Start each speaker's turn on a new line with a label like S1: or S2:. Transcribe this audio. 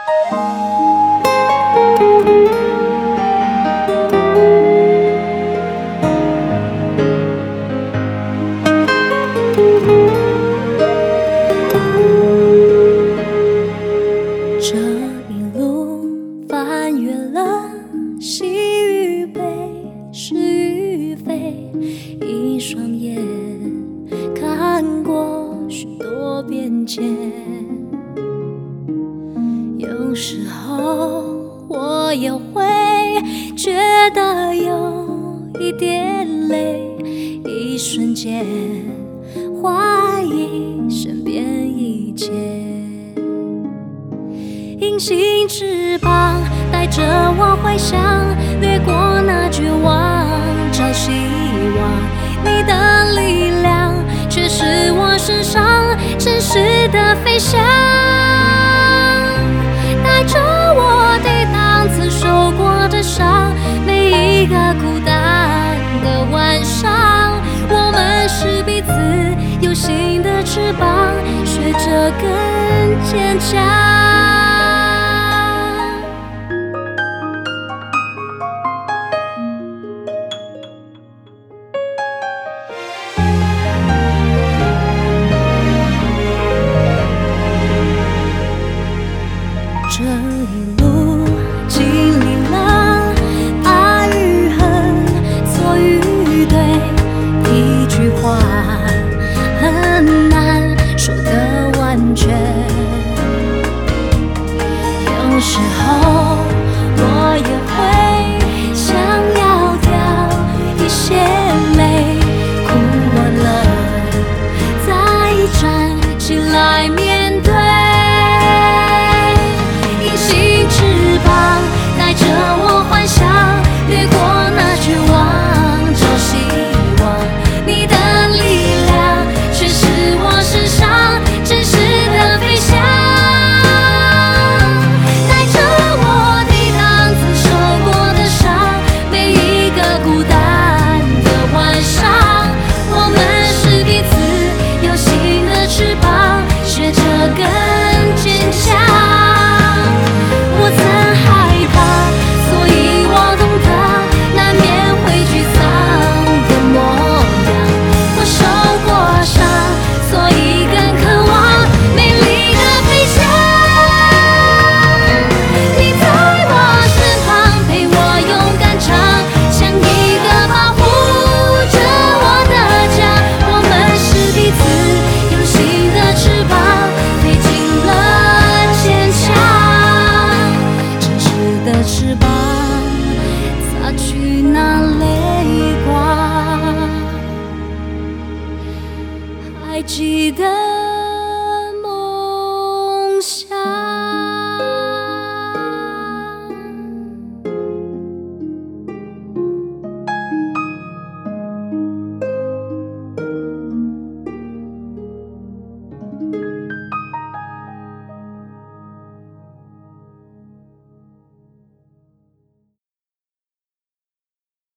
S1: 这一路翻越了喜与悲，是与非，一双眼看过许多变迁。有时候我也会觉得有一点累，一瞬间怀疑身边一切。隐形翅膀带着我回想，掠过那绝望，找希望。你的力量却是我身上真实的飞翔，带着我抵挡曾受过的伤。每一个孤单的晚上，我们是彼此有形的翅膀，学着更坚强。这一路经历了爱与恨，错与对，一句话很难说得完全。有时候我也会想要掉一些泪，哭完了再站起来面对。带着我幻想，掠过那绝望，找希望。你的力量却是我身上真实的飞翔，带着我抵挡曾受过的伤。每一个孤单的晚上，我们是彼此有形的翅膀，学着更坚强。我曾害怕，所以我懂得难免会沮丧的模样。我受过伤，所以更渴望美丽的飞翔。你在我身旁陪我勇敢唱，像一个保护着我的家。我们是彼此有形的翅膀，飞进了坚强。的翅膀擦去那泪光，还记得